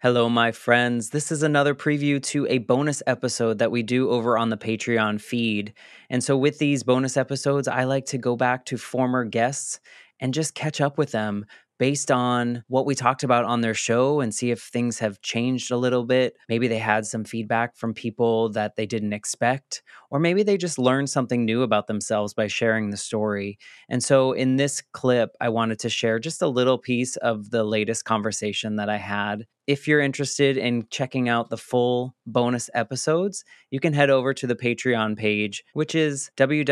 Hello, my friends. This is another preview to a bonus episode that we do over on the Patreon feed. And so, with these bonus episodes, I like to go back to former guests and just catch up with them based on what we talked about on their show and see if things have changed a little bit. Maybe they had some feedback from people that they didn't expect, or maybe they just learned something new about themselves by sharing the story. And so, in this clip, I wanted to share just a little piece of the latest conversation that I had. If you're interested in checking out the full bonus episodes, you can head over to the Patreon page, which is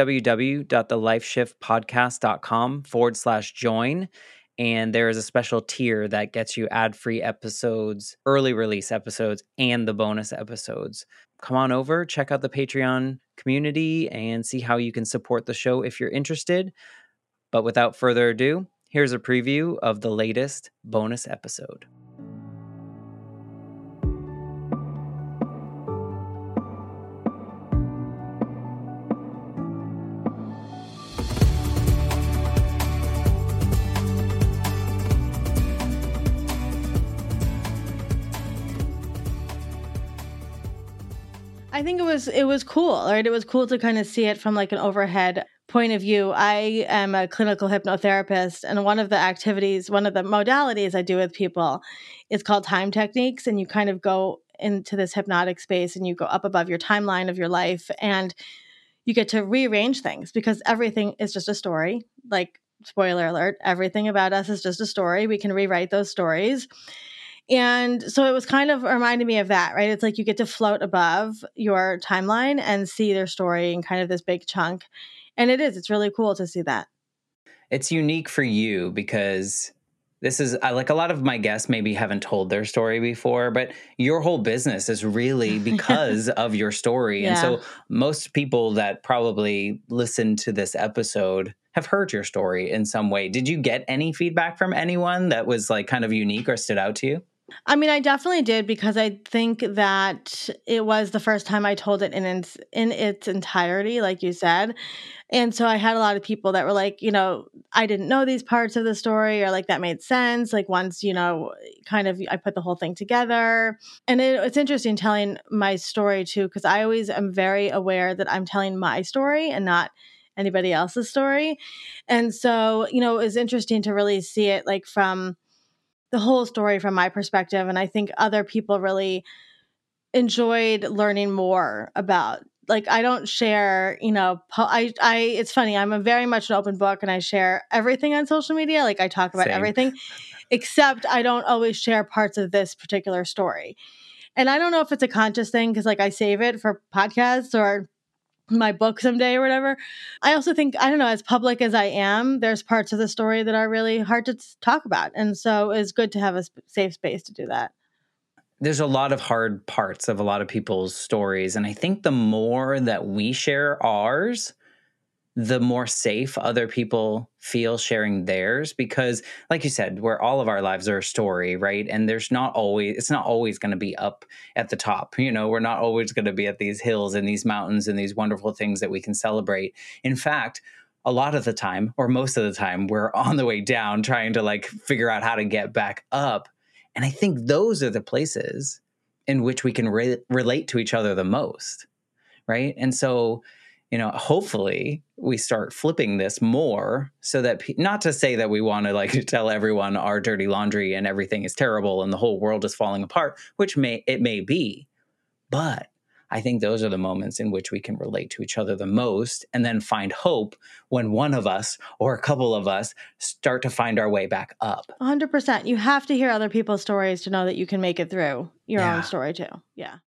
www.thelifeshiftpodcast.com/join. And there is a special tier that gets you ad-free episodes, early release episodes, and the bonus episodes. Come on over, check out the Patreon community, and see how you can support the show if you're interested. But without further ado, here's a preview of the latest bonus episode. I think it was cool, right? It was cool to kind of see it from like an overhead point of view. I am a clinical hypnotherapist, and one of the modalities I do with people is called time techniques. And you kind of go into this hypnotic space and you go up above your timeline of your life and you get to rearrange things because everything is just a story. Like, spoiler alert, everything about us is just a story. We can rewrite those stories. And so it was kind of reminding me of that, right? It's like you get to float above your timeline and see their story in kind of this big chunk. And it's really cool to see that. It's unique for you because this is like a lot of my guests maybe haven't told their story before, but your whole business is really because of your story. Yeah. And so most people that probably listen to this episode have heard your story in some way. Did you get any feedback from anyone that was like kind of unique or stood out to you? I mean, I definitely did because I think that it was the first time I told it in its entirety, like you said. And so I had a lot of people that were like, I didn't know these parts of the story, or like that made sense. Like once, kind of I put the whole thing together. And it's interesting telling my story too, because I always am very aware that I'm telling my story and not anybody else's story. And so, it was interesting to really see it like from the whole story from my perspective. And I think other people really enjoyed learning more about, like, I don't share, it's funny. I'm a very much an open book and I share everything on social media. Like I talk about everything, except I don't always share parts of this particular story. And I don't know if it's a conscious thing because like I save it for podcasts or my book someday or whatever. I also think, I don't know, as public as I am, there's parts of the story that are really hard to talk about. And so it's good to have a safe space to do that. There's a lot of hard parts of a lot of people's stories. And I think the more that we share ours, the more safe other people feel sharing theirs. Because like you said, where all of our lives are a story, right? And it's not always going to be up at the top. We're not always going to be at these hills and these mountains and these wonderful things that we can celebrate. In fact, a lot of the time, or most of the time, we're on the way down trying to like figure out how to get back up. And I think those are the places in which we can relate to each other the most, right? And so, hopefully we start flipping this more so that, not to say that we want to like tell everyone our dirty laundry and everything is terrible and the whole world is falling apart, which it may be, but I think those are the moments in which we can relate to each other the most and then find hope when one of us or a couple of us start to find our way back up. 100%. You have to hear other people's stories to know that you can make it through your own story too. Yeah.